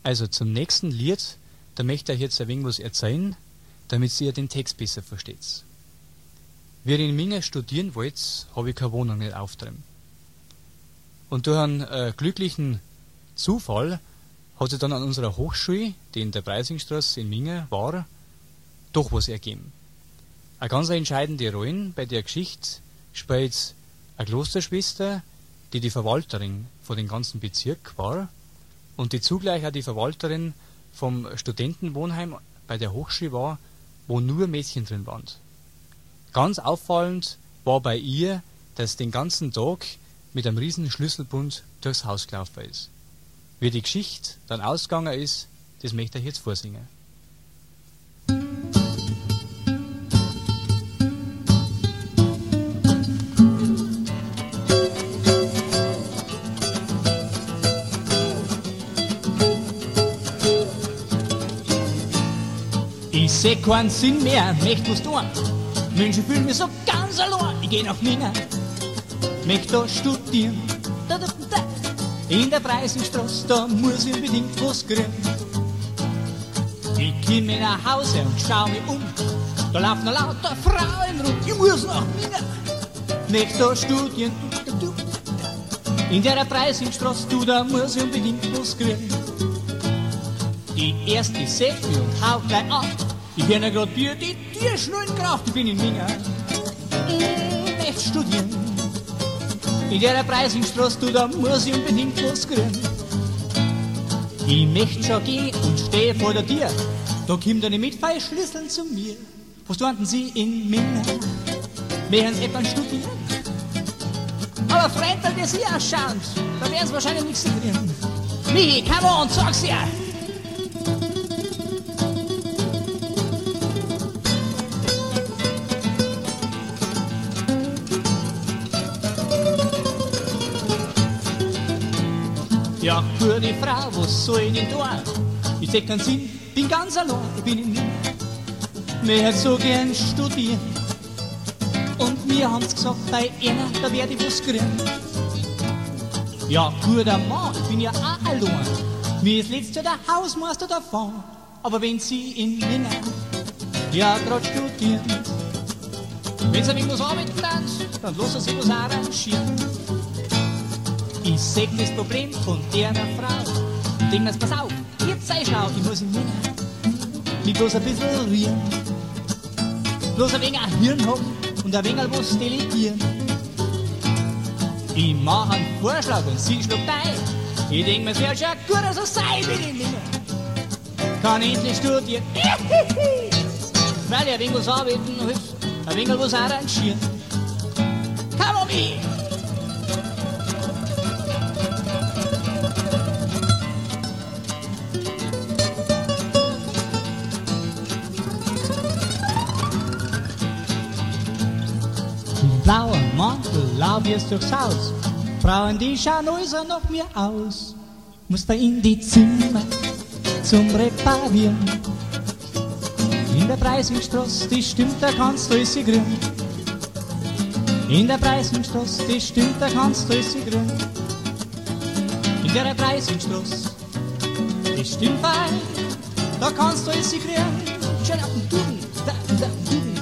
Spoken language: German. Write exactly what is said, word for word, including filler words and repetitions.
Also zum nächsten Lied, da möchte ich jetzt ein wenig was erzählen, damit ihr den Text besser versteht. Wie ihr in Minga studieren wollt, habe ich keine Wohnung nicht aufgetrieben. Und durch einen äh, glücklichen Zufall hat sich dann an unserer Hochschule, die in der Preisingstraße in Minga war, doch was ergeben. Eine ganz entscheidende Rolle bei der Geschichte spielt eine Klosterschwester, die die Verwalterin von dem ganzen Bezirk war und die zugleich auch die Verwalterin vom Studentenwohnheim bei der Hochschule war, wo nur Mädchen drin waren. Ganz auffallend war bei ihr, dass den ganzen Tag mit einem riesen Schlüsselbund durchs Haus gelaufen ist. Wie die Geschichte dann ausgegangen ist, das möchte ich jetzt vorsingen. Ich seh keinen Sinn mehr, möcht was tun. Menschen fühlen mich so ganz allein. Ich geh nach Minga, möcht da studieren. Da, da, da. In der Preisingstraße, da muss ich unbedingt was kriegen. Ich komm nach Hause und schau mich um. Da laufen noch lauter Frauen rum. Ich muss nach Minga, möcht da studieren. Da, da, da. In der Preisingstraße, du, da muss ich unbedingt was kriegen. Die erste sagt mich und haut gleich ab. Ich bin ja grad Bier, die Tür schnell in Kraft. Ich bin in Minga, ich möchte studieren. In der Preisingstraße, du, da muss ich unbedingt was kriegen. Ich möchte schon gehen und stehe vor der Tür. Da kommt eine mit zwei Schlüsseln zu mir. Was tun Sie in Minga? Möchten Sie etwas studieren? Aber Freund, wie Sie ausschauen, da werden Sie wahrscheinlich nichts kriegen. Michi, come on, sag's dir! Ja, gute Frau, was soll ich denn tun? Ich seh keinen Sinn, bin ganz allein, ich bin in Minga. Wir hätten so gern studieren. Und mir haben's gesagt, bei einer, da werd ich was kriegen. Ja, guter Mann, ich bin ja auch allein. Mir ist letztes Jahr der Hausmeister davon. Aber wenn Sie in Minga, ja, grad studieren, wenn Sie irgendwas arbeiten dann, dann lassen Sie was arrangieren. Ich seh das Problem von der Frau. Denk mir's, pass auf, jetzt sei schlau, ich muss in Minga mich bloß ein bisschen rühren. Bloß ein wenig ein Hirn haben und ein wenig was delegieren. Ich mach einen Vorschlag und sie schluckt ein. Ich denk mir's, wär schon gut, also sei bin in Minga. Kann endlich studieren, weil ich ein wenig was arbeiten will, ein wenig was arrangieren. Come on, me! Blauer Mantel, lauf jetzt durchs Haus. Frauen, die schauen alles noch mir aus. Muss da in die Zimmer zum Reparieren. In der Preisingstraße, die stimmt, da kannst du alles kriegen. In der Preisingstraße, die stimmt, da kannst du alles kriegen. In der Preisingstraße, die stimmt fein, da kannst du alles kriegen. Schön auf den Tuben, da, da, Tuben.